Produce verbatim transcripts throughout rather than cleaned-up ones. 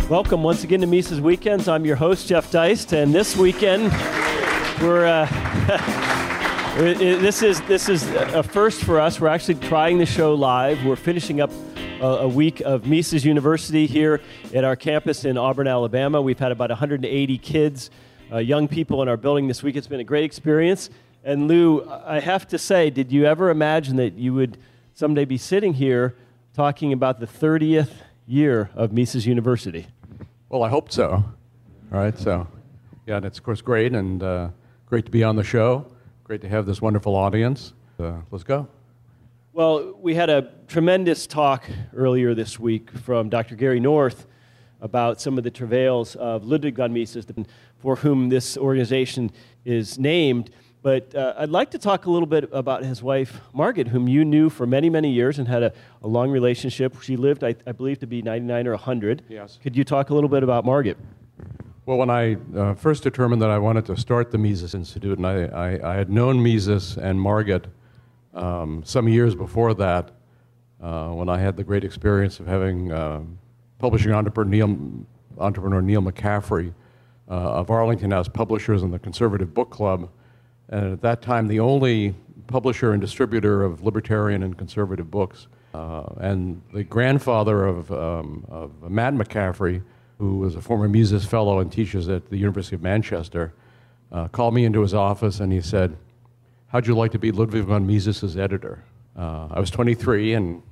Welcome once again to Mises Weekends. I'm your host, Jeff Deist, and this weekend we're uh, this is this is a first for us. We're actually trying the show live. We're finishing up a, a week of Mises University here at our campus in Auburn, Alabama. We've had about one hundred eighty kids, uh, young people in our building this week. It's been a great experience. And Lou, I have to say, did you ever imagine that you would someday be sitting here talking about the thirtieth year of Mises University? Well, I hope so. All right, so yeah, and it's of course great, and uh, great to be on the show. Great to have this wonderful audience. Uh, let's go. Well, we had a tremendous talk earlier this week from Doctor Gary North about some of the travails of Ludwig von Mises, for whom this organization is named. But uh, I'd like to talk a little bit about his wife, Margaret, whom you knew for many, many years and had a, a long relationship. She lived, I, I believe, to be ninety-nine or one hundred. Yes. Could you talk a little bit about Margaret? Well, when I uh, first determined that I wanted to start the Mises Institute, and I, I, I had known Mises and Margaret um, some years before that, uh, when I had the great experience of having uh, publishing entrepreneur Neil, entrepreneur Neil McCaffrey uh, of Arlington House Publishers and the Conservative Book Club. And at that time, the only publisher and distributor of libertarian and conservative books. Uh, and the grandfather of, um, of Matt McCaffrey, who was a former Mises Fellow and teaches at the University of Manchester, uh, called me into his office and he said, "How'd you like to be Ludwig von Mises' editor?" Uh, I was twenty-three, and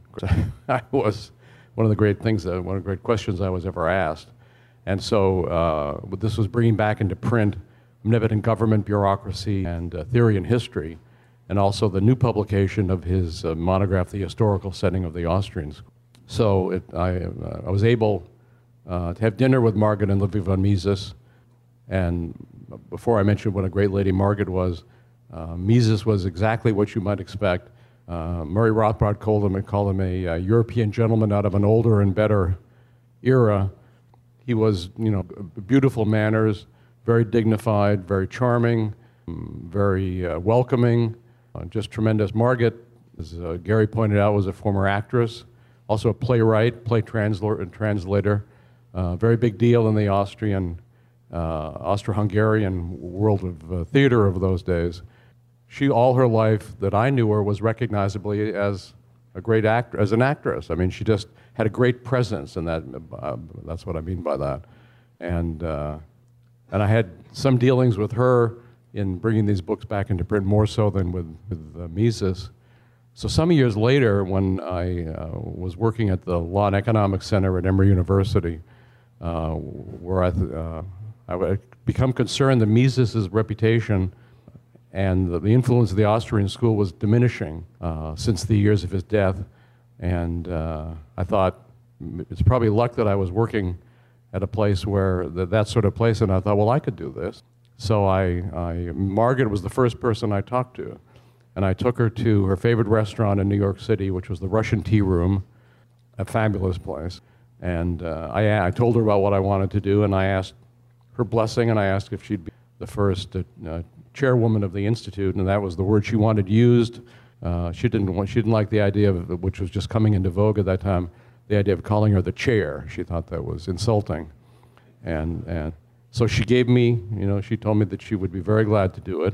I was one of the great things, that, one of the great questions I was ever asked. And so uh, this was bringing back into print Omnipotent Government, Bureaucracy, and uh, Theory and History, and also the new publication of his uh, monograph, The Historical Setting of the Austrians. So it, I, uh, I was able uh, to have dinner with Margaret and Ludwig von Mises, and before I mentioned what a great lady Margaret was, uh, Mises was exactly what you might expect. Uh, Murray Rothbard called him, called him a, a European gentleman out of an older and better era. He was, you know, beautiful manners, very dignified, very charming, very uh, welcoming, uh, just tremendous. Margaret, as uh, Gary pointed out, was a former actress, also a playwright, play transla translator, uh, very big deal in the Austrian, uh, Austro-Hungarian world of uh, theater of those days. She, all her life that I knew her, was recognizably as a great actor, as an actress. I mean, she just had a great presence, and that, uh, that's what I mean by that. And uh, And I had some dealings with her in bringing these books back into print, more so than with, with uh, Mises. So some years later, when I uh, was working at the Law and Economics Center at Emory University, uh, where I, uh, I would become concerned that Mises' reputation and the, the influence of the Austrian school was diminishing uh, since the years of his death. And uh, I thought, it's probably luck that I was working at a place where, the, that sort of place, and I thought, well, I could do this. So I, I, Margaret was the first person I talked to, and I took her to her favorite restaurant in New York City, which was the Russian Tea Room, a fabulous place. And uh, I, I told her about what I wanted to do, and I asked her blessing, and I asked if she'd be the first uh, uh, chairwoman of the Institute, and that was the word she wanted used. Uh, she didn't want, she didn't like the idea of, which was just coming into vogue at that time, the idea of calling her the chair. She thought that was insulting. And, and so she gave me, you know, she told me that she would be very glad to do it.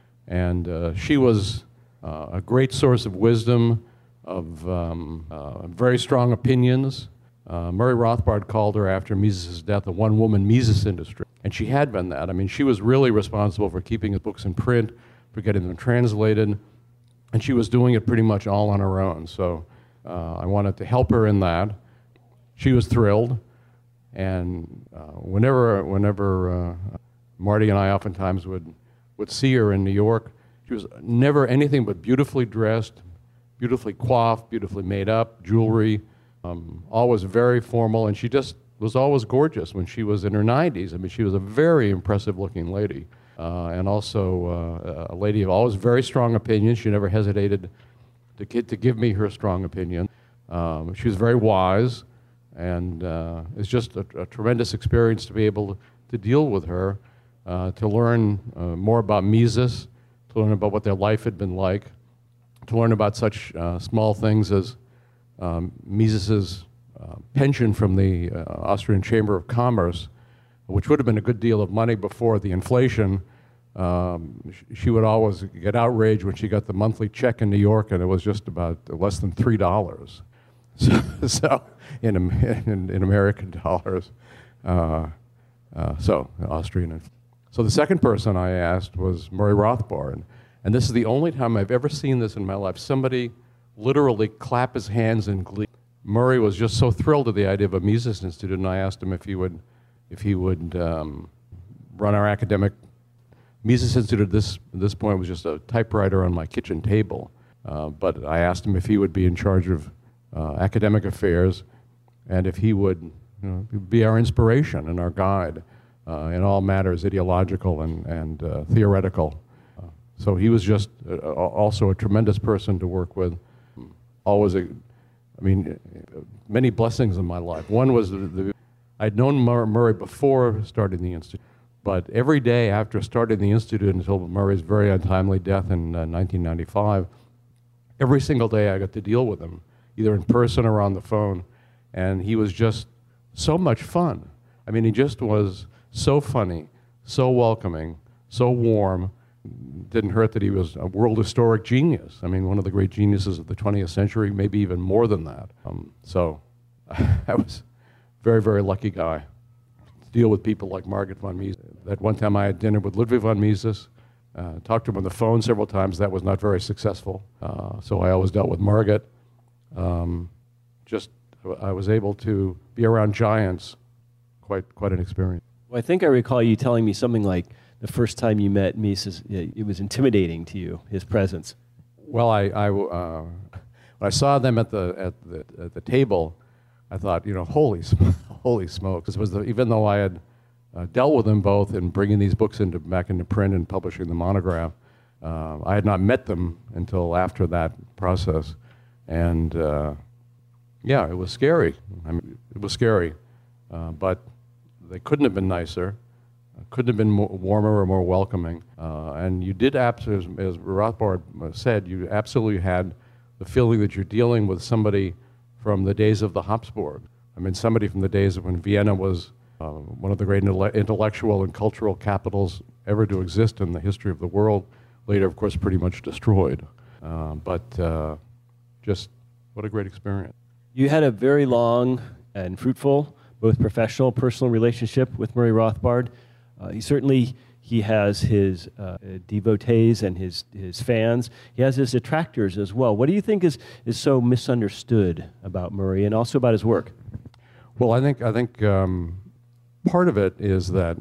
And uh, she was uh, a great source of wisdom, of um, uh, very strong opinions. Uh, Murray Rothbard called her, after Mises' death, a one-woman Mises industry. And she had been that. I mean, she was really responsible for keeping his books in print, for getting them translated, and she was doing it pretty much all on her own. So Uh, I wanted to help her in that. She was thrilled, and uh, whenever, whenever uh, Marty and I oftentimes would, would see her in New York, she was never anything but beautifully dressed, beautifully coiffed, beautifully made up, jewelry, um, always very formal, and she just was always gorgeous when she was in her nineties. I mean, she was a very impressive-looking lady, uh, and also uh, a lady of always very strong opinions. She never hesitated To, get, to give me her strong opinion. Um, she was very wise, and uh, it's just a, a tremendous experience to be able to, to deal with her, uh, to learn uh, more about Mises, to learn about what their life had been like, to learn about such uh, small things as um, Mises' uh, pension from the uh, Austrian Chamber of Commerce, which would have been a good deal of money before the inflation. Um, sh she would always get outraged when she got the monthly check in New York, and it was just about less than three dollars. So, so in, in, in American dollars, uh, uh, so Austrian. So the second person I asked was Murray Rothbard, and this is the only time I've ever seen this in my life. Somebody literally clap his hands in glee. Murray was just so thrilled at the idea of a Mises Institute, and I asked him if he would, if he would um, run our academic. Mises Institute at this, at this point was just a typewriter on my kitchen table, uh, but I asked him if he would be in charge of uh, academic affairs, and if he would, you know, be our inspiration and our guide uh, in all matters ideological and, and uh, theoretical. Uh, so he was just uh, also a tremendous person to work with. Always a, I mean, many blessings in my life. One was the, the I'd known Mur Murray before starting the Institute, but every day after starting the Institute until Murray's very untimely death in uh, nineteen ninety-five, every single day I got to deal with him, either in person or on the phone, and he was just so much fun. I mean, he just was so funny, so welcoming, so warm. Didn't hurt that he was a world historic genius. I mean, one of the great geniuses of the twentieth century, maybe even more than that. Um, so I was a very, very lucky guy to deal with people like Margaret von Mises. That one time I had dinner with Ludwig von Mises, uh, talked to him on the phone several times. That was not very successful. Uh, so I always dealt with Margaret. Um, just, I was able to be around giants, quite, quite an experience. Well, I think I recall you telling me something like, the first time you met Mises, it was intimidating to you, his presence. Well, I, I, uh, when I saw them at the, at the, at the table, I thought, you know, holy, holy smokes. It was the, even though I had uh, dealt with them both in bringing these books into, back into print and publishing the monograph, uh, I had not met them until after that process. And uh, yeah, it was scary. I mean, it was scary, uh, but they couldn't have been nicer. Couldn't have been more warmer or more welcoming. Uh, and you did, abs as, as Rothbard said, you absolutely had the feeling that you're dealing with somebody from the days of the Habsburg. I mean, somebody from the days of when Vienna was uh, one of the great intellectual and cultural capitals ever to exist in the history of the world. Later, of course, pretty much destroyed. Uh, but uh, just what a great experience. You had a very long and fruitful, both professional, personal relationship with Murray Rothbard. Uh, he certainly, he has his uh, devotees and his, his fans. He has his detractors as well. What do you think is, is so misunderstood about Murray and also about his work? Well, I think, I think um, part of it is that,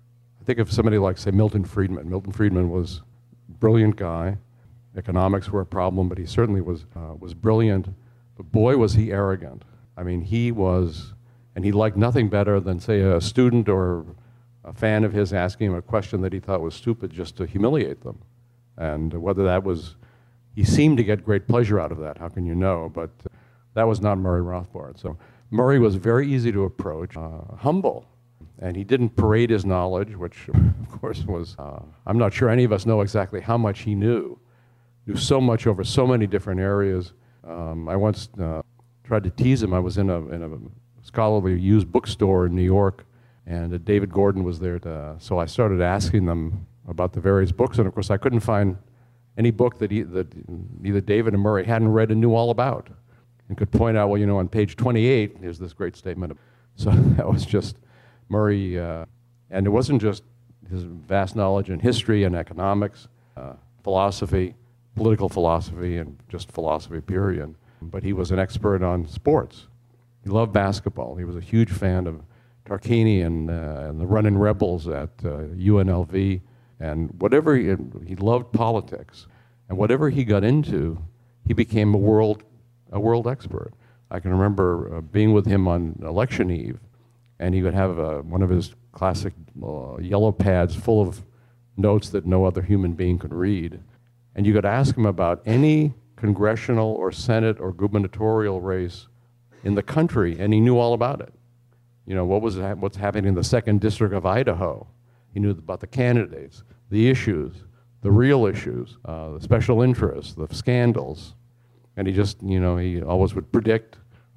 I think of somebody like, say, Milton Friedman. Milton Friedman was a brilliant guy. Economics were a problem, but he certainly was, uh, was brilliant. But boy, was he arrogant. I mean, he was, and he liked nothing better than, say, a student or a fan of his asking him a question that he thought was stupid just to humiliate them. And whether that was, he seemed to get great pleasure out of that, how can you know? But uh, that was not Murray Rothbard. So Murray was very easy to approach, uh, humble, and he didn't parade his knowledge, which of course was, uh, I'm not sure any of us know exactly how much he knew. Knew so much over so many different areas. Um, I once uh, tried to tease him. I was in a, in a scholarly used bookstore in New York, and uh, David Gordon was there, to, so I started asking them about the various books, and of course I couldn't find any book that, he, that either David or Murray hadn't read and knew all about, and could point out, well, you know, on page twenty-eight, here's this great statement. So that was just Murray, uh, and it wasn't just his vast knowledge in history and economics, uh, philosophy, political philosophy, and just philosophy, period. But he was an expert on sports. He loved basketball. He was a huge fan of Tarquini and, uh, and the Runnin' Rebels at uh, U N L V, and whatever he, he loved politics, and whatever he got into, he became a world, a world expert. I can remember uh, being with him on election eve, and he would have uh, one of his classic uh, yellow pads full of notes that no other human being could read, and you could ask him about any congressional or Senate or gubernatorial race in the country, and he knew all about it. You know, what was what's happening in the second district of Idaho. He knew about the candidates, the issues, the real issues, uh, the special interests, the scandals. And he just, you know, he always would predict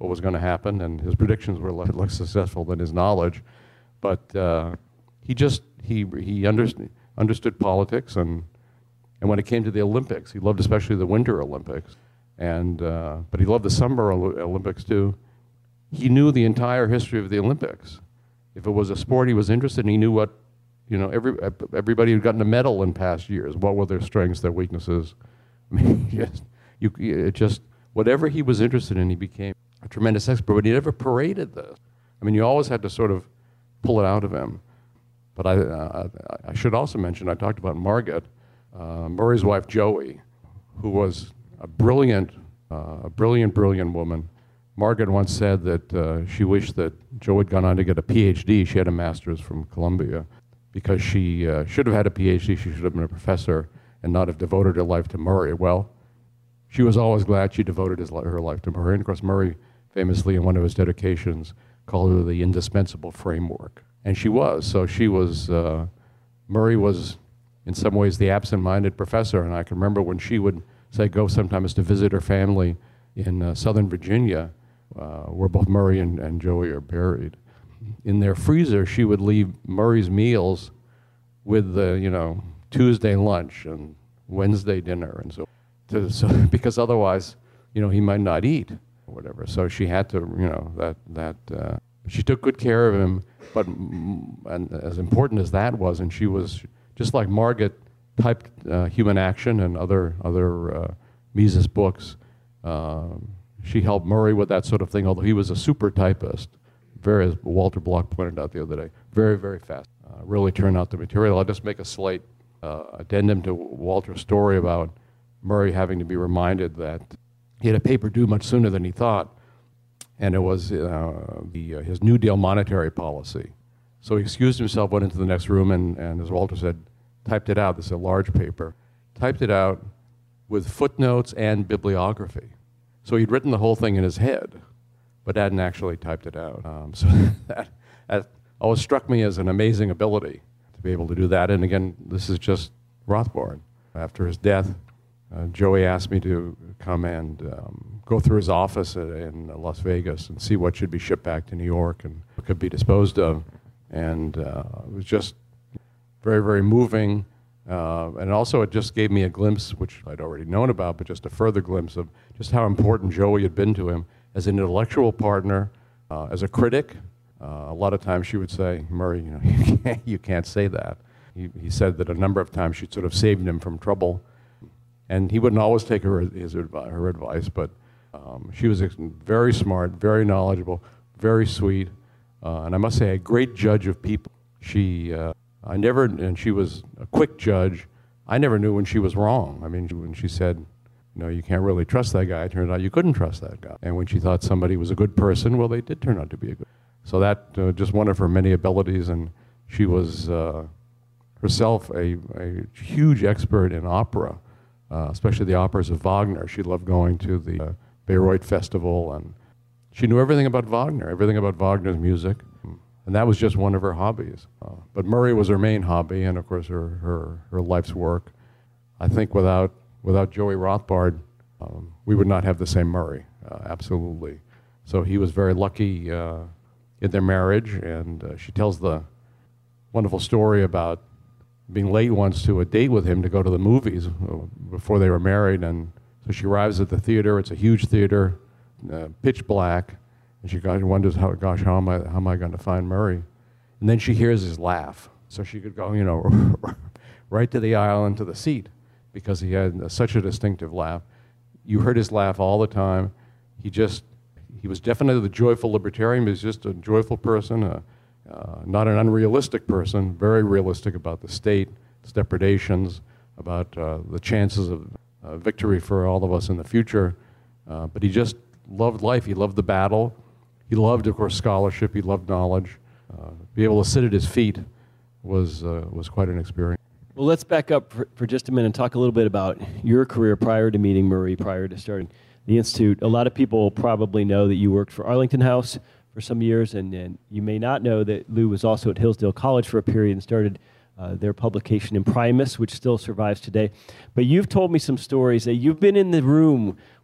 what was going to happen, and his predictions were less, less successful than his knowledge. But uh, he just he he understood understood politics, and and when it came to the Olympics, he loved especially the Winter Olympics, and uh, but he loved the Summer Olympics too. He knew the entire history of the Olympics. If it was a sport he was interested in, he knew what, you know, every everybody who'd gotten a medal in past years. What were their strengths, their weaknesses? I mean, just, you, it just whatever he was interested in, he became a tremendous expert. But he never paraded this. I mean, you always had to sort of pull it out of him. But I, uh, I should also mention, I talked about Margaret, uh, Murray's wife, Joey, who was a brilliant, uh, a brilliant, brilliant woman. Margaret once said that uh, she wished that Joe had gone on to get a P H D. She had a master's from Columbia, because she uh, should have had a P H D. She should have been a professor and not have devoted her life to Murray. Well, she was always glad she devoted his, her life to Murray. And of course, Murray famously, in one of his dedications, called her the indispensable framework. And she was. So she was, uh, Murray was in some ways the absent-minded professor. And I can remember when she would say go sometimes to visit her family in uh, Southern Virginia, uh, where both Murray and, and Joey are buried. In their freezer, she would leave Murray's meals with the, you know, Tuesday lunch and Wednesday dinner, and so, to, so because otherwise, you know, he might not eat or whatever. So she had to, you know, that that uh, she took good care of him. But and as important as that was, and she was just like Margaret typed uh, Human Action and other other uh, Mises books. Uh, she helped Murray with that sort of thing, although he was a super typist. Very, as Walter Block pointed out the other day, very, very fast. Uh, really turned out the material. I'll just make a slight uh, addendum to Walter's story about Murray having to be reminded that he had a paper due much sooner than he thought, and it was uh, the, uh, his New Deal monetary policy. So he excused himself, went into the next room, and, and as Walter said, typed it out. This is a large paper. Typed it out with footnotes and bibliography. So he'd written the whole thing in his head, but hadn't actually typed it out. Um, so that, that always struck me as an amazing ability to be able to do that. And again, this is just Rothbard. After his death, uh, Joey asked me to come and um, go through his office in Las Vegas and see what should be shipped back to New York and what could be disposed of. And uh, it was just very, very moving. Uh, and also it just gave me a glimpse, which I'd already known about, but just a further glimpse of just how important Joey had been to him as an intellectual partner, uh, as a critic. Uh, a lot of times she would say, Murray, you know, you can't, you can't say that. He, he said that a number of times she'd sort of saved him from trouble. And he wouldn't always take her, his, her advice, but um, she was very smart, very knowledgeable, very sweet, uh, and I must say a great judge of people. She, uh, I never, and she was a quick judge. I never knew when she was wrong. I mean, when she said, no, you can't really trust that guy, it turned out you couldn't trust that guy. And when she thought somebody was a good person, well, they did turn out to be a good. So that, uh, just one of her many abilities, and she was uh, herself a, a huge expert in opera, uh, especially the operas of Wagner. She loved going to the uh, Bayreuth Festival, and she knew everything about Wagner, everything about Wagner's music, and that was just one of her hobbies. Uh, but Murray was her main hobby, and of course her, her, her life's work. I think without Without Joey Rothbard, um, we would not have the same Murray, uh, absolutely. So he was very lucky uh, in their marriage, and uh, she tells the wonderful story about being late once to a date with him to go to the movies before they were married, and so she arrives at the theater. It's a huge theater, uh, pitch black, and she wonders, how, gosh, how am I, how am I going to find Murray? And then she hears his laugh, so she could go, you know, right to the aisle and to the seat, because he had uh, such a distinctive laugh. You heard his laugh all the time. He just, he was definitely the joyful libertarian. He was just a joyful person, uh, uh, not an unrealistic person, very realistic about the state, its depredations, about uh, the chances of uh, victory for all of us in the future. Uh, but he just loved life. He loved the battle. He loved, of course, scholarship. He loved knowledge. Uh, be able to sit at his feet was, uh, was quite an experience. Well, let's back up for, for just a minute and talk a little bit about your career prior to meeting Murray, prior to starting the Institute. A lot of people probably know that you worked for Arlington House for some years, and, and you may not know that Lou was also at Hillsdale College for a period and started uh, their publication Imprimis, which still survives today. But you've told me some stories that you've been in the room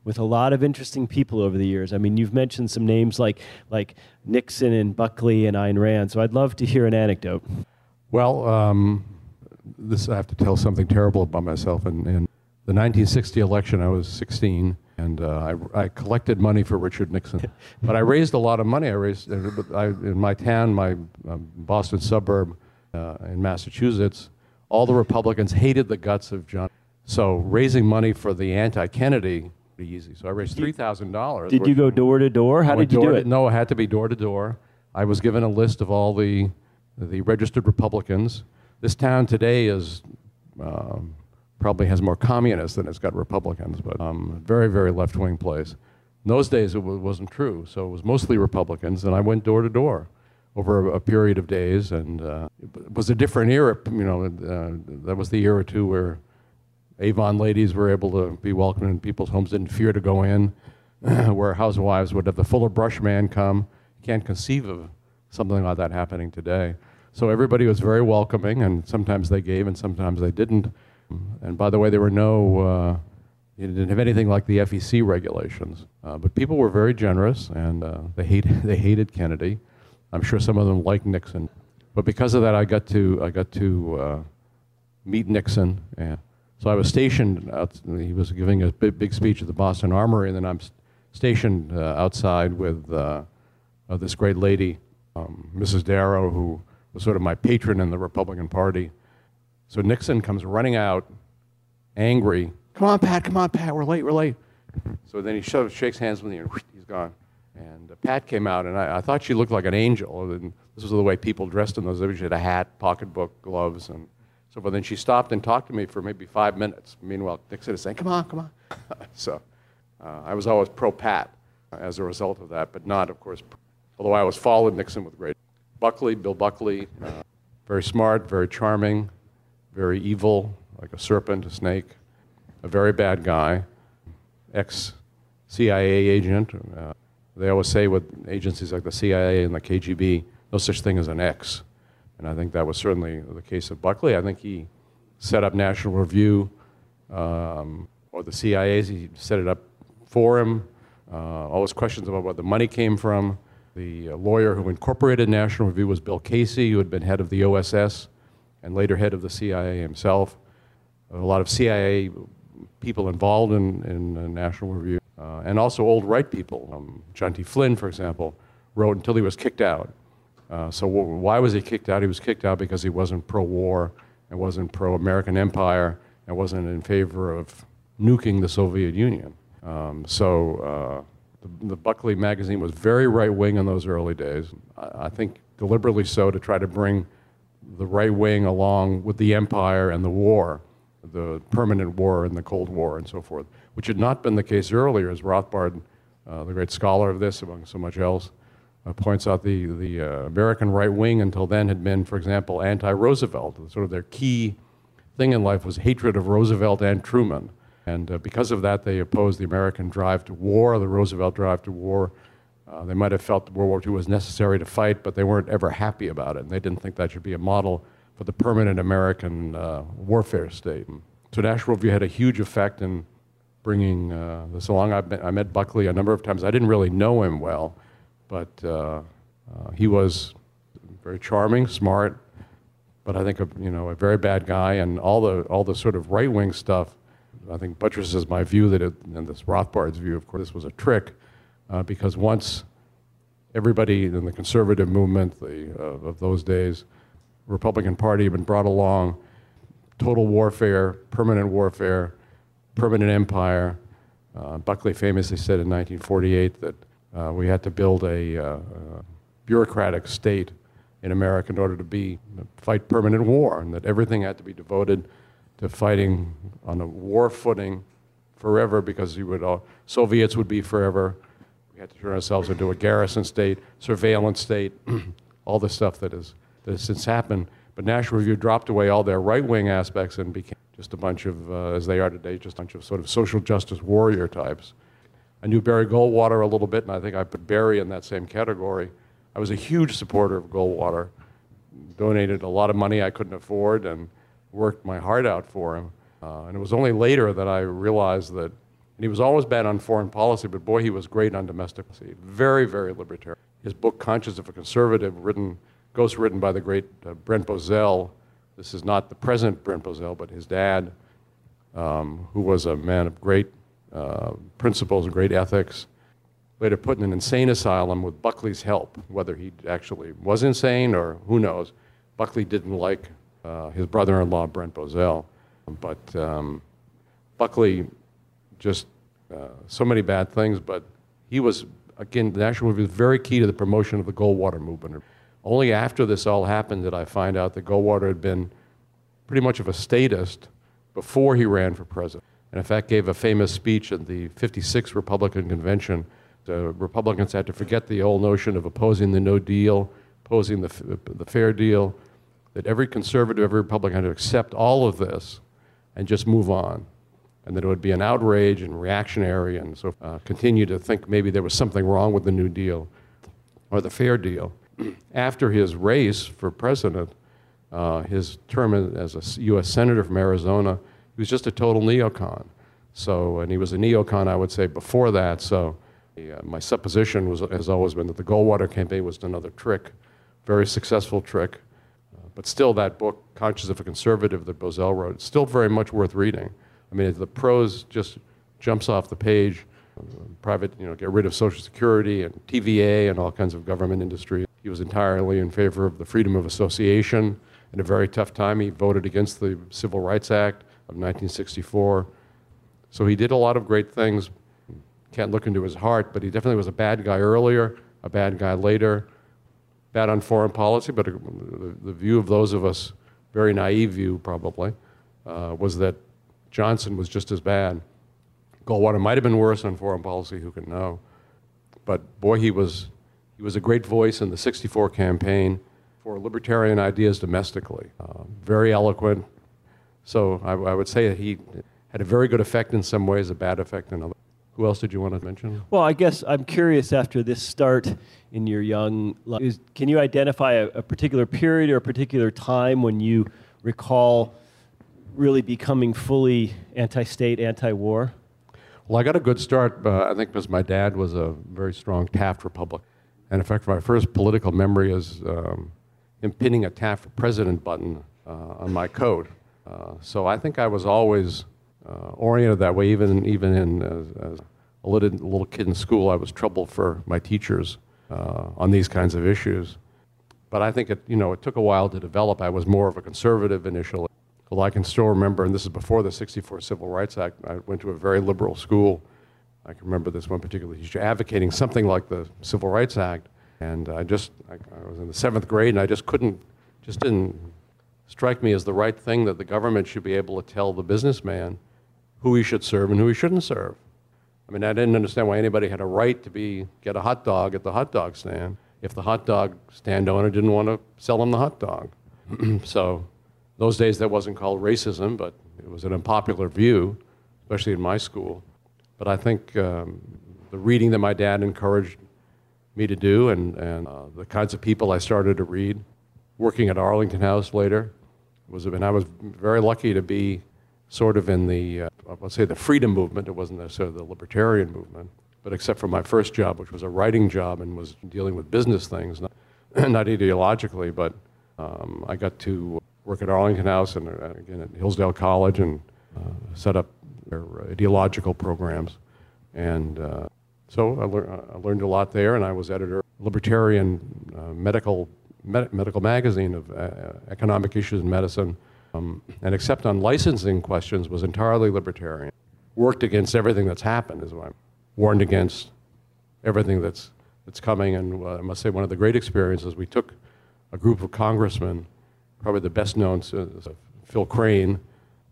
with a lot of interesting people over the years. I mean, you've mentioned some names like like Nixon and Buckley and Ayn Rand, so I'd love to hear an anecdote. Well, um, this I have to tell something terrible about myself. In, in the nineteen sixty election, I was sixteen, and uh, I, I collected money for Richard Nixon. But I raised a lot of money. I raised I, in my town, my um, Boston suburb uh, in Massachusetts. All the Republicans hated the guts of John. So raising money for the anti-Kennedy be easy. So I raised three thousand dollars. Did you go door to door? How did you do it? No, it had to be door to door. I was given a list of all the the registered Republicans. This town today is um, probably has more communists than it's got Republicans, but um, a very, very left-wing place. In those days, it w- wasn't true, so it was mostly Republicans, and I went door to door over a, a period of days, and uh, it was a different era. You know, uh, that was the era too where Avon ladies were able to be welcomed in people's homes, didn't fear to go in, where housewives would have the Fuller Brush man come. You can't conceive of something like that happening today. So everybody was very welcoming, and sometimes they gave and sometimes they didn't. And by the way, there were no, uh, you didn't have anything like the F E C regulations. Uh, but people were very generous, and uh, they, hated, they hated Kennedy. I'm sure some of them liked Nixon. But because of that, I got to, I got to uh, meet Nixon. And so I was stationed, out, he was giving a big, big speech at the Boston Armory, and then I'm stationed uh, outside with uh, uh, this great lady, um, Missus Darrow, who was sort of my patron in the Republican Party. So Nixon comes running out, angry. Come on, Pat, come on, Pat, we're late, we're late. So then he shoves, shakes hands with me, and he's gone. And uh, Pat came out, and I, I thought she looked like an angel. And this was the way people dressed in those days. She had a hat, pocketbook, gloves, and so forth. Then she stopped and talked to me for maybe five minutes. Meanwhile, Nixon is saying, come on, come on. So uh, I was always pro-Pat as a result of that, but not, of course, although I always followed Nixon with great. Buckley, Bill Buckley, uh, very smart, very charming, very evil, like a serpent, a snake, a very bad guy, ex-C I A agent. Uh, they always say with agencies like the C I A and the K G B, no such thing as an ex. And I think that was certainly the case of Buckley. I think he set up National Review, um, or the C I A's, he set it up for him. Uh, all those questions about where the money came from. The uh, lawyer who incorporated National Review was Bill Casey, who had been head of the O S S and later head of the C I A himself. A lot of C I A people involved in, in uh, National Review, uh, and also old right people. Um, John T. Flynn, for example, wrote until he was kicked out. Uh, so w- why was he kicked out? He was kicked out because he wasn't pro-war and wasn't pro-American empire and wasn't in favor of nuking the Soviet Union. Um, so uh, the, the Buckley magazine was very right-wing in those early days. I, I think deliberately so, to try to bring the right wing along with the empire and the war, the permanent war and the Cold War and so forth, which had not been the case earlier, as Rothbard, uh, the great scholar of this, among so much else, uh, points out. The, the uh, American right wing until then had been, for example, anti-Roosevelt. Sort of their key thing in life was hatred of Roosevelt and Truman. And uh, because of that, they opposed the American drive to war, the Roosevelt drive to war. Uh, they might have felt that World War Two was necessary to fight, but they weren't ever happy about it. And they didn't think that should be a model for the permanent American uh, warfare state. So National Review had a huge effect in bringing uh, this along. I met, I met Buckley a number of times. I didn't really know him well, but uh, uh, he was very charming, smart, but I think a, you know, a very bad guy. And all the all the sort of right-wing stuff, I think, buttresses my view that it, and this Rothbard's view, of course, this was a trick, uh, because once everybody in the conservative movement the, uh, of those days, Republican Party, had been brought along, total warfare, permanent warfare, permanent empire. Uh, Buckley famously said in nineteen forty-eight that uh, we had to build a uh, uh, bureaucratic state in America in order to be fight permanent war, and that everything had to be devoted to fighting on a war footing forever, because you would all, Soviets would be forever. We had to turn ourselves into a garrison state, surveillance state, all the stuff that is that has since happened. But National Review dropped away all their right-wing aspects and became just a bunch of, uh, as they are today, just a bunch of sort of social justice warrior types. I knew Barry Goldwater a little bit, and I think I put Barry in that same category. I was a huge supporter of Goldwater, donated a lot of money I couldn't afford, and worked my heart out for him. Uh, and it was only later that I realized that And he was always bad on foreign policy, but boy, he was great on domestic policy. Very, very libertarian. His book, Conscience of a Conservative, written, ghostwritten by the great uh, Brent Bozell. This is not the present Brent Bozell, but his dad, um, who was a man of great uh, principles and great ethics. Later put in an insane asylum with Buckley's help. Whether he actually was insane or who knows, Buckley didn't like uh, his brother-in-law, Brent Bozell. But um, Buckley just, uh, so many bad things, but he was, again, the National Review was very key to the promotion of the Goldwater movement. Only after this all happened did I find out that Goldwater had been pretty much of a statist before he ran for president. And in fact gave a famous speech at the fifty-sixth Republican Convention. The Republicans had to forget the old notion of opposing the no deal, opposing the, the fair deal, that every conservative, every Republican had to accept all of this and just move on. And that it would be an outrage and reactionary, and so uh, continue to think maybe there was something wrong with the New Deal or the fair deal. After his race for president, uh, his term as a U S Senator from Arizona, he was just a total neocon. So, and he was a neocon, I would say, before that. So. Uh, my supposition was, has always been that the Goldwater campaign was another trick, very successful trick. Uh, but still, that book, Conscience of a Conservative, that Bozell wrote, it's still very much worth reading. I mean, the prose just jumps off the page. Uh, private, you know, get rid of Social Security and T V A and all kinds of government industry. He was entirely in favor of the freedom of association. In a very tough time, he voted against the Civil Rights Act of nineteen sixty-four. So he did a lot of great things. Can't look into his heart, but he definitely was a bad guy earlier, a bad guy later, bad on foreign policy, but the, the view of those of us, very naive view probably, uh, was that Johnson was just as bad. Goldwater might have been worse on foreign policy, who can know. But boy, he was, he was a great voice in the sixty-four campaign for libertarian ideas domestically. Uh, very eloquent. So I, I would say that he had a very good effect in some ways, a bad effect in others. Who else did you want to mention? Well, I guess I'm curious after this start in your young life, is, can you identify a, a particular period or a particular time when you recall really becoming fully anti-state, anti-war? Well, I got a good start, uh, I think, because my dad was a very strong Taft Republican. And in fact, my first political memory is um, him pinning a Taft for President button uh, on my coat. Uh, so I think I was always uh, oriented that way, even, even in as, as a little, little kid in school. I was trouble for my teachers uh, on these kinds of issues. But I think it, you know, it took a while to develop. I was more of a conservative initially. Well, I can still remember, and this is before the sixty-four Civil Rights Act, I went to a very liberal school. I can remember this one particular teacher advocating something like the Civil Rights Act. And I just, I, I was in the seventh grade, and I just couldn't, just didn't strike me as the right thing that the government should be able to tell the businessman who he should serve and who he shouldn't serve. I mean, I didn't understand why anybody had a right to be, get a hot dog at the hot dog stand if the hot dog stand owner didn't want to sell him the hot dog. So those days that wasn't called racism, but it was an unpopular view, especially in my school. But I think um, the reading that my dad encouraged me to do, and, and uh, the kinds of people I started to read, working at Arlington House later, was, and I was very lucky to be sort of in the, uh, let's say the freedom movement. It wasn't necessarily the libertarian movement, but except for my first job, which was a writing job and was dealing with business things, not, not ideologically, but um, I got to work at Arlington House and uh, again at Hillsdale College and uh, set up their ideological programs. And uh, so I, lear I learned a lot there, and I was editor of Libertarian uh, Medical, Med Medical Magazine of uh, Economic Issues in Medicine. Um, and except on licensing questions, was entirely libertarian. Worked against everything that's happened, is what I'm warned against everything that's, that's coming. And uh, I must say, one of the great experiences, we took a group of congressmen, probably the best known, uh, Phil Crane,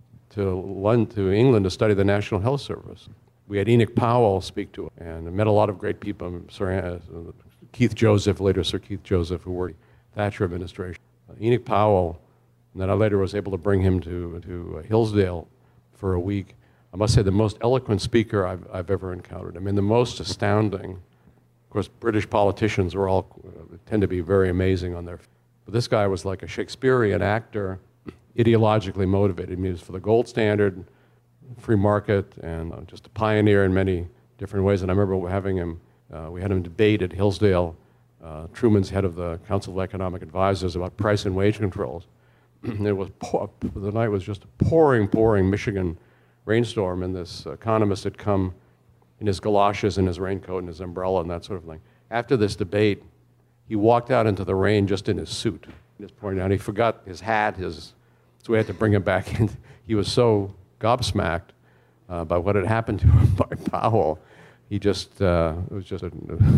to London, to England to study the National Health Service. We had Enoch Powell speak to it, and I met a lot of great people. Sir, uh, Keith Joseph, later Sir Keith Joseph, who worked in the Thatcher administration. Uh, Enoch Powell, and then I later was able to bring him to, to uh, Hillsdale for a week. I must say the most eloquent speaker I've, I've ever encountered. I mean, the most astounding. Of course, British politicians were all, uh, tend to be very amazing on their, but this guy was like a Shakespearean actor, ideologically motivated. I mean, he was for the gold standard, free market and uh, just a pioneer in many different ways. And I remember having him, uh, we had him debate at Hillsdale, uh, Truman's head of the Council of Economic Advisors, about price and wage controls. It was pour, the night was just a pouring, pouring Michigan rainstorm, and this economist had come in his galoshes and his raincoat and his umbrella and that sort of thing. After this debate, he walked out into the rain just in his suit. Just pointing out, he forgot his hat, his, so we had to bring him back in. He was so gobsmacked uh, by what had happened to him by Powell. He just, uh, it was just a,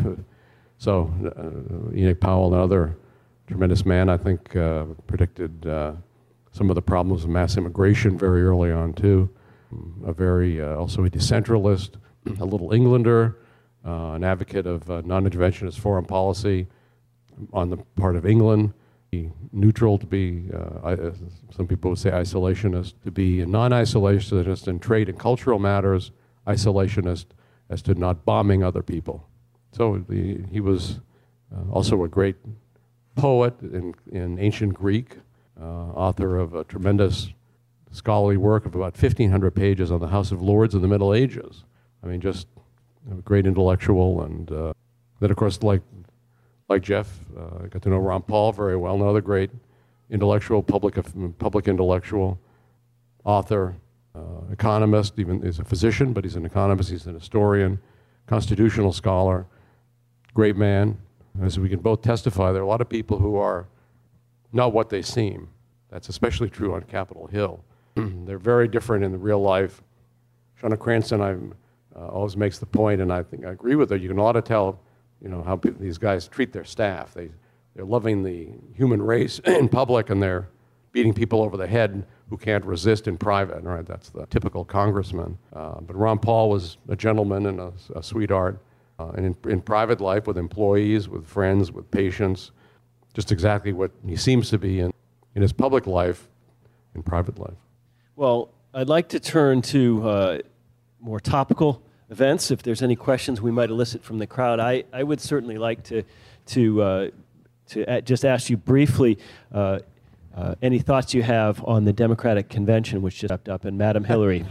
so uh, Enoch Powell, another tremendous man, I think, uh, predicted uh, some of the problems of mass immigration very early on, too. A very, uh, also a decentralist, a little Englander, uh, an advocate of uh, non-interventionist foreign policy on the part of England, be neutral, to be, uh, I, some people would say isolationist, to be non-isolationist in trade and cultural matters, isolationist as to not bombing other people. So the, he was uh, also a great poet in, in ancient Greek, uh, author of a tremendous scholarly work of about fifteen hundred pages on the House of Lords in the Middle Ages. I mean, just a great intellectual, and uh, then, of course, like like Jeff, uh, I got to know Ron Paul very well, another great intellectual, public public intellectual, author, uh, economist, even he's a physician, but he's an economist, he's an historian, constitutional scholar, great man. As we can both testify, there are a lot of people who are not what they seem. That's especially true on Capitol Hill. They're very different in the real life. Shauna Cranston I, uh, always makes the point, and I think I agree with her, you can ought to tell you know, how pe- these guys treat their staff. They, they're loving the human race in public, and they're beating people over the head who can't resist in private, right? That's the typical congressman. Uh, but Ron Paul was a gentleman and a, a sweetheart. Uh, and in, in private life, with employees, with friends, with patients, just exactly what he seems to be in, in his public life, in private life. Well, I'd like to turn to uh, more topical events. If there's any questions we might elicit from the crowd, I, I would certainly like to to uh, to a- just ask you briefly uh, uh, any thoughts you have on the Democratic convention, which just wrapped up, and Madam Hillary.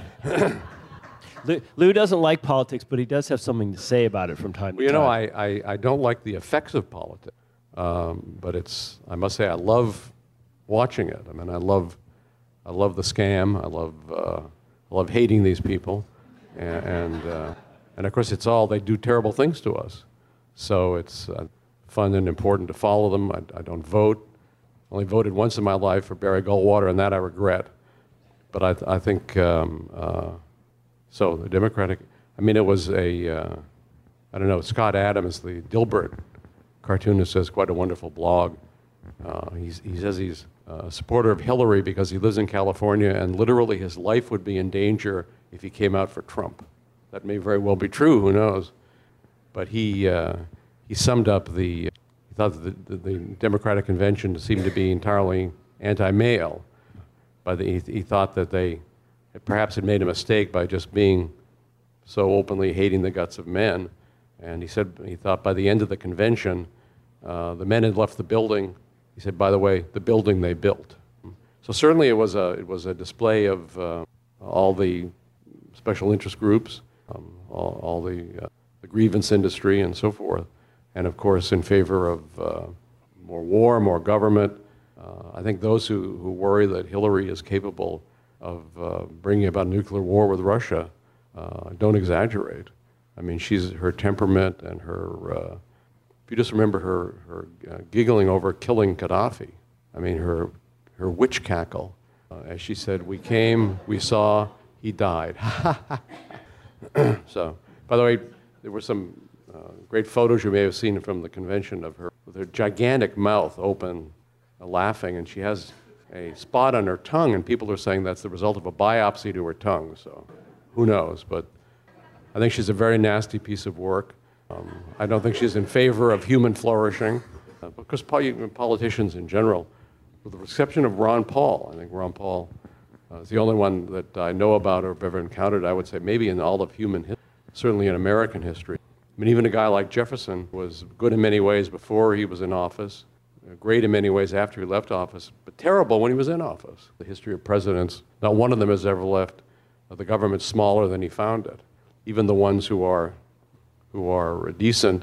Lou, Lou doesn't like politics, but he does have something to say about it from time well, to time. You know, I, I, I don't like the effects of politics, um, but it's, I must say, I love watching it. I mean, I love, I love the scam. I love, uh, I love hating these people, and and, uh, and of course, it's all, they do terrible things to us. So it's uh, fun and important to follow them. I, I don't vote. I only voted once in my life for Barry Goldwater, and that I regret. But I, I think. Um, uh, So the Democratic, I mean, it was a, uh, I don't know, Scott Adams, the Dilbert cartoonist, has quite a wonderful blog. Uh, he's, he says he's a supporter of Hillary because he lives in California, and literally his life would be in danger if he came out for Trump. That may very well be true, who knows? But he, uh, he summed up the, he thought that the, the, the Democratic convention seemed to be entirely anti-male. But he, he thought that they perhaps had made a mistake by just being so openly hating the guts of men. And he said he thought by the end of the convention, uh, the men had left the building. He said, by the way, the building they built. So certainly it was a, it was a display of uh, all the special interest groups, um, all, all the, uh, the grievance industry and so forth. And of course, in favor of uh, more war, more government. Uh, I think those who, who worry that Hillary is capable of uh, bringing about nuclear war with Russia, uh, don't exaggerate. I mean, she's, her temperament and her, uh, if you just remember her, her uh, giggling over killing Gaddafi, I mean, her, her witch cackle, uh, as she said, we came, we saw, he died. So, by the way, there were some uh, great photos you may have seen from the convention of her with her gigantic mouth open, uh, laughing, and she has a spot on her tongue, and people are saying that's the result of a biopsy to her tongue, so who knows, but I think she's a very nasty piece of work. Um, I don't think she's in favor of human flourishing, uh, because politicians in general, with the exception of Ron Paul, I think Ron Paul uh, is the only one that I know about or have ever encountered, I would say maybe in all of human history, certainly in American history. I mean, even a guy like Jefferson was good in many ways before he was in office, great in many ways after he left office, but terrible when he was in office. The history of presidents, not one of them has ever left the government's smaller than he found it. Even the ones who are, who are decent,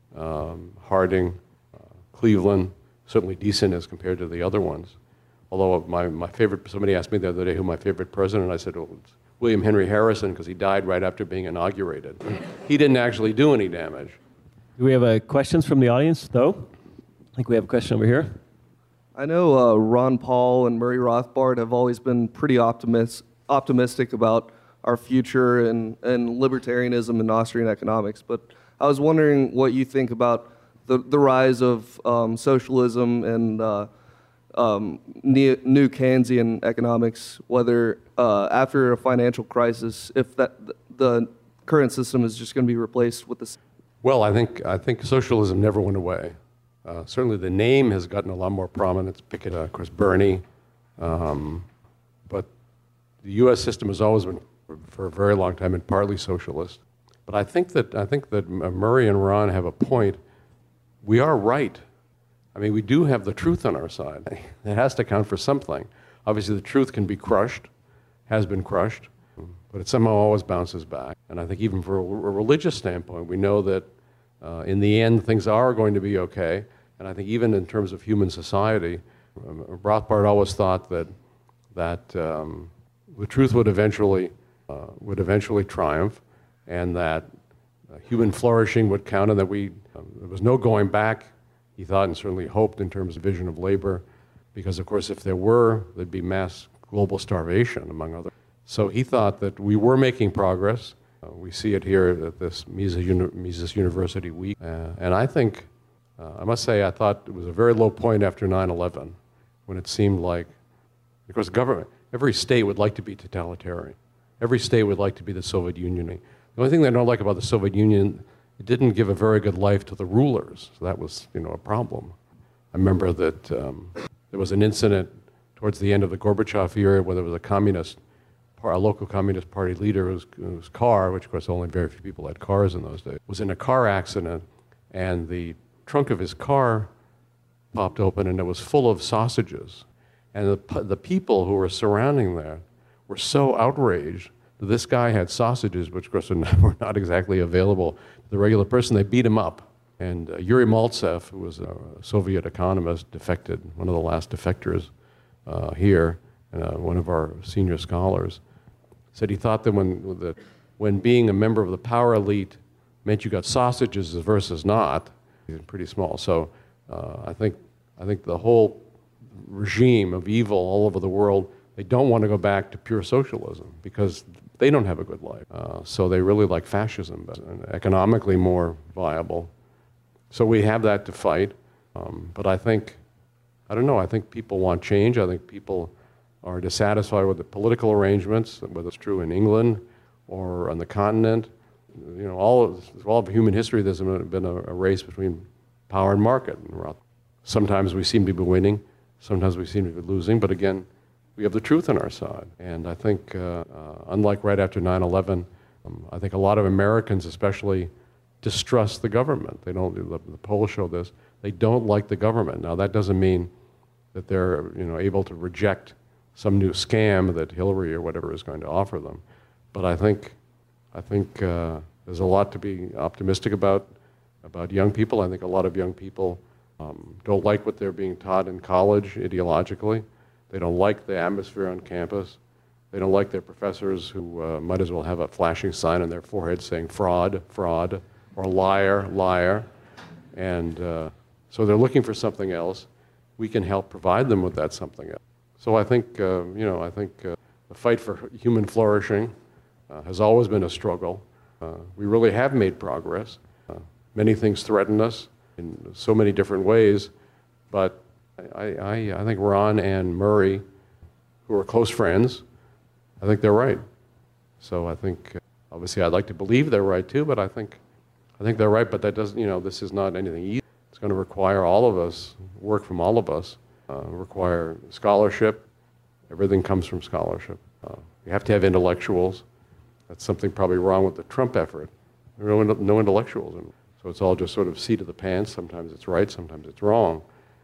um, Harding, uh, Cleveland, certainly decent as compared to the other ones. Although my, my favorite, somebody asked me the other day who my favorite president, I said, well, it's William Henry Harrison, because he died right after being inaugurated. He didn't actually do any damage. Do we have uh, questions from the audience, though? I think we have a question over here. I know uh, Ron Paul and Murray Rothbard have always been pretty optimist, optimistic about our future and, and libertarianism and Austrian economics, but I was wondering what you think about the, the rise of um, socialism and uh, um, new, new Keynesian economics, whether uh, after a financial crisis, if that the current system is just going to be replaced with this. Well, I think, I think socialism never went away. Uh, certainly the name has gotten a lot more prominence. Piketty, uh, of course, Bernie. Um, but the U S system has always been, for, for a very long time, and partly socialist. But I think that, I think that Murray and Ron have a point. We are right. I mean, we do have the truth on our side. It has to count for something. Obviously, the truth can be crushed, has been crushed, but it somehow always bounces back. And I think even from a religious standpoint, we know that uh, in the end, things are going to be okay. And I think even in terms of human society, um, Rothbard always thought that, that um, the truth would eventually, uh, would eventually triumph, and that uh, human flourishing would count, and that we, um, there was no going back, he thought, and certainly hoped in terms of vision of labor, because of course if there were, there'd be mass global starvation, among others. So he thought that we were making progress. Uh, we see it here at this Mises, Uni Mises University Week, uh, and I think, uh, I must say, I thought it was a very low point after nine eleven, when it seemed like, of course, government, every state would like to be totalitarian. Every state would like to be the Soviet Union. The only thing they don't like about the Soviet Union, it didn't give a very good life to the rulers. So that was, you know, a problem. I remember that um, there was an incident towards the end of the Gorbachev era where there was a communist, a local communist party leader whose, whose car, which of course only very few people had cars in those days, was in a car accident, and the trunk of his car popped open and it was full of sausages. And the, the people who were surrounding there were so outraged that this guy had sausages, which of course were not exactly available to the regular person. They beat him up. And uh, Yuri Maltsev, who was a Soviet economist, defected, one of the last defectors uh, here, and uh, one of our senior scholars, said he thought that when, that when being a member of the power elite meant you got sausages versus not, he's pretty small. So uh, I think, I think the whole regime of evil all over the world, they don't want to go back to pure socialism because they don't have a good life. Uh, so they really like fascism, but economically more viable. So we have that to fight. Um, but I think, I don't know, I think people want change. I think people are dissatisfied with the political arrangements, whether it's true in England or on the continent. You know, all of, all of human history, there's been a, a race between power and market. Sometimes we seem to be winning, sometimes we seem to be losing, but again, we have the truth on our side. And I think, uh, uh, unlike right after nine eleven, um, I think a lot of Americans especially distrust the government. They don't, the, the polls show this, they don't like the government. Now that doesn't mean that they're, you know, able to reject some new scam that Hillary or whatever is going to offer them. But I think, I think uh, there's a lot to be optimistic about, about young people. I think a lot of young people um, don't like what they're being taught in college ideologically. They don't like the atmosphere on campus. They don't like their professors who uh, might as well have a flashing sign on their forehead saying fraud, fraud, or liar, liar. And uh, so they're looking for something else. We can help provide them with that something else. So I think, uh, you know, I think uh, the fight for human flourishing uh, has always been a struggle. Uh, we really have made progress. Uh, many things threaten us in so many different ways, but I, I, I think Ron and Murray, who are close friends, I think they're right. So I think, uh, obviously I'd like to believe they're right too, but I think, I think they're right, but that doesn't, you know, this is not anything easy. It's going to require all of us, work from all of us, uh, require scholarship. Everything comes from scholarship. Uh, you have to have intellectuals. That's something probably wrong with the Trump effort. There are no, no intellectuals. And so it's all just sort of seat of the pants. Sometimes it's right, sometimes it's wrong.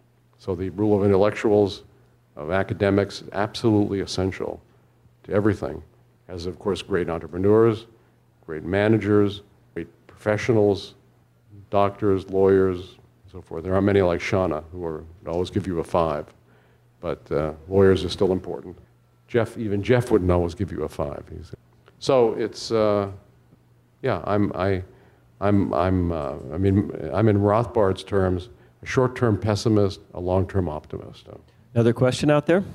So the rule of intellectuals, of academics, is absolutely essential to everything. has, of course, great entrepreneurs, great managers, great professionals, doctors, lawyers, and so forth. There aren't many like Shauna who are, always give you a five, but uh, lawyers are still important. Jeff, even Jeff wouldn't always give you a five. He's, so it's, uh, yeah, I'm, I, I'm, I'm, uh, I mean, I'm in Rothbard's terms, a short-term pessimist, a long-term optimist. Another question out there?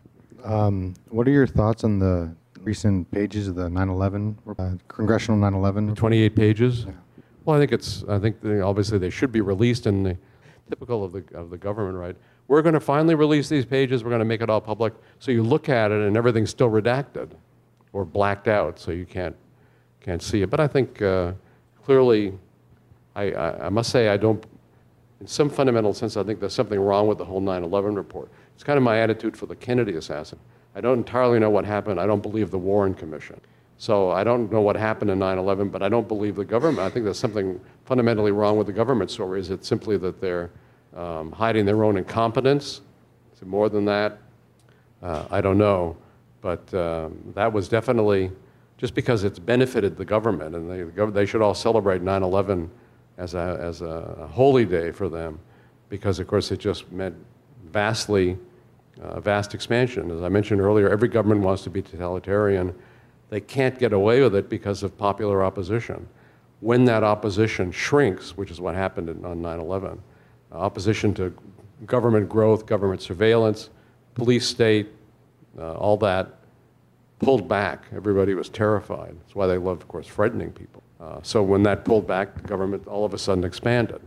Um, what are your thoughts on the recent pages of the nine eleven, uh, Congressional nine eleven? twenty-eight pages? Yeah. Well, I think it's, I think they, obviously they should be released, and the, typical of the, of the government, right? We're going to finally release these pages, we're going to make it all public, so you look at it and everything's still redacted or blacked out, so you can't, can't see it. But I think uh, clearly, I, I, I must say I don't, in some fundamental sense, I think there's something wrong with the whole nine eleven report. It's kind of my attitude for the Kennedy assassin. I don't entirely know what happened. I don't believe the Warren Commission. So I don't know what happened in nine eleven, but I don't believe the government. I think there's something fundamentally wrong with the government story. Is it simply that they're um, hiding their own incompetence? Is it more than that? Uh, I don't know. But um, that was definitely, just because it's benefited the government, and they, the gov- they should all celebrate nine eleven as a, as a holy day for them, because of course it just meant vastly, uh, vast expansion. As I mentioned earlier, every government wants to be totalitarian. They can't get away with it because of popular opposition. When that opposition shrinks, which is what happened in, on nine eleven, uh, opposition to government growth, government surveillance, police state, uh, all that pulled back. Everybody was terrified. That's why they loved, of course, frightening people. Uh, so when that pulled back, the government all of a sudden expanded.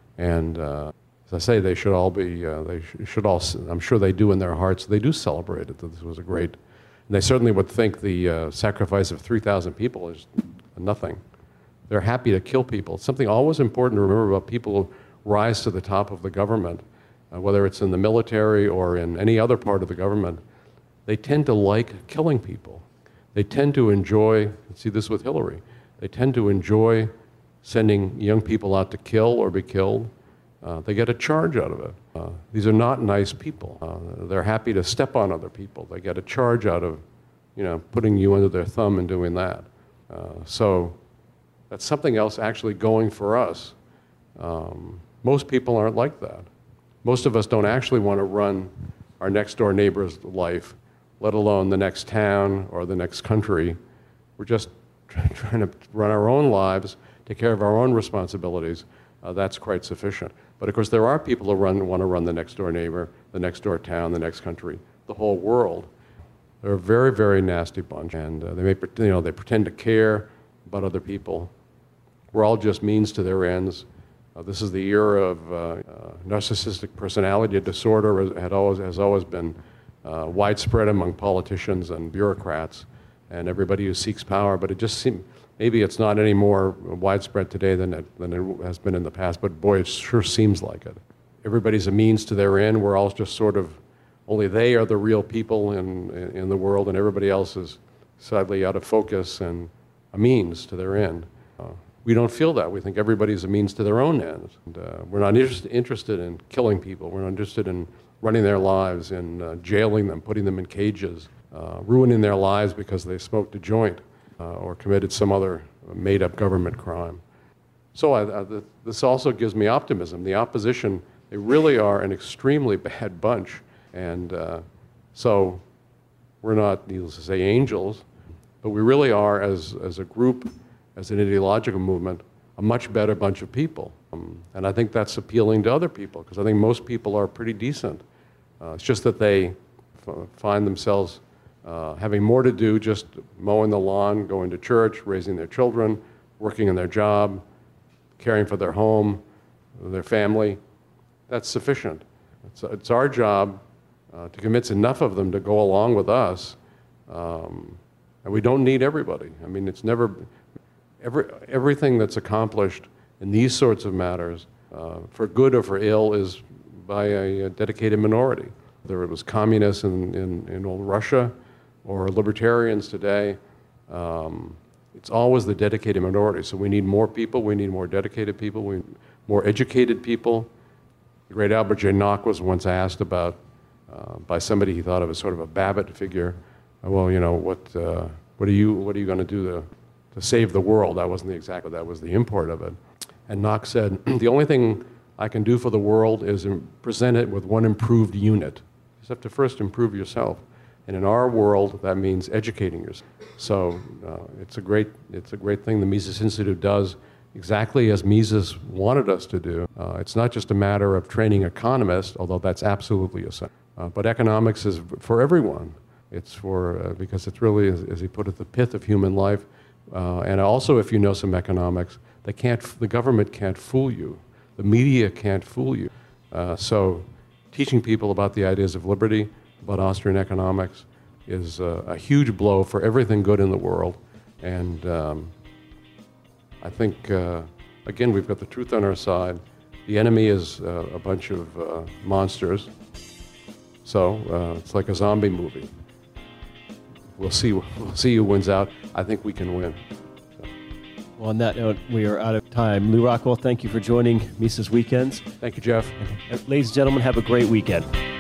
And uh, as I say, they should all be, uh, they sh- should all, I'm sure they do in their hearts, they do celebrate it, that this was a great, and they certainly would think the uh, sacrifice of three thousand people is nothing. They're happy to kill people. It's something always important to remember about people who rise to the top of the government, uh, whether it's in the military or in any other part of the government. They tend to like killing people. They tend to enjoy, see this with Hillary, they tend to enjoy sending young people out to kill or be killed. Uh, they get a charge out of it. Uh, these are not nice people. Uh, they're happy to step on other people. They get a charge out of, you know, putting you under their thumb and doing that. Uh, so that's something else actually going for us. Um, most people aren't like that. Most of us don't actually want to run our next door neighbor's life, let alone the next town or the next country. We're just trying to run our own lives, take care of our own responsibilities. Uh, that's quite sufficient. But of course, there are people who run, want to run the next door neighbor, the next door town, the next country, the whole world. They're a very, very nasty bunch, and uh, they may, you know, they pretend to care about other people. We're all just means to their ends. Uh, this is the era of uh, uh, narcissistic personality disorder. Had always has always been uh, widespread among politicians and bureaucrats and everybody who seeks power. But it just seems maybe it's not any more widespread today than it, than it has been in the past. But boy, it sure seems like it. Everybody's a means to their end. We're all just sort of only they are the real people in in the world, and everybody else is sadly out of focus and a means to their end. Uh, We don't feel that. We think everybody's a means to their own ends. And, uh, we're not inter- interested in killing people. We're not interested in running their lives, in uh, jailing them, putting them in cages, uh, ruining their lives because they smoked a joint uh, or committed some other made-up government crime. So I, I, th- this also gives me optimism. The opposition, they really are an extremely bad bunch. And uh, so we're not, needless to say, angels, but we really are, as, as a group, as an ideological movement, a much better bunch of people. Um, and I think that's appealing to other people, because I think most people are pretty decent. Uh, it's just that they f- find themselves uh, having more to do, just mowing the lawn, going to church, raising their children, working in their job, caring for their home, their family. That's sufficient. It's, it's our job uh, to convince enough of them to go along with us. Um, and we don't need everybody. I mean, it's never... Every, everything that's accomplished in these sorts of matters, uh, for good or for ill, is by a, a dedicated minority. Whether it was communists in, in, in old Russia or libertarians today, um, it's always the dedicated minority. So we need more people, we need more dedicated people, we need more educated people. The great Albert J. Nock was once asked about, uh, by somebody he thought of as sort of a Babbitt figure, well, you know, what... Uh, what are you, what are you going to do to, to save the world? That wasn't the exactly, that was the import of it. And Knox said, the only thing I can do for the world is present it with one improved unit. You just have to first improve yourself. And in our world, that means educating yourself. So uh, it's a great, it's a great thing the Mises Institute does, exactly as Mises wanted us to do. Uh, it's not just a matter of training economists, although that's absolutely essential. Uh, but economics is for everyone. It's for, uh, because it's really, as, as he put it, the pith of human life. Uh, and also, if you know some economics, they can't, the government can't fool you. The media can't fool you. Uh, so teaching people about the ideas of liberty, about Austrian economics, is uh, a huge blow for everything good in the world. And um, I think, uh, again, we've got the truth on our side. The enemy is uh, a bunch of uh, monsters. So uh, it's like a zombie movie. We'll see, we'll see who wins out. I think we can win. So. Well, on that note, we are out of time. Lew Rockwell, thank you for joining Mises Weekends. Thank you, Jeff. And, ladies and gentlemen, have a great weekend.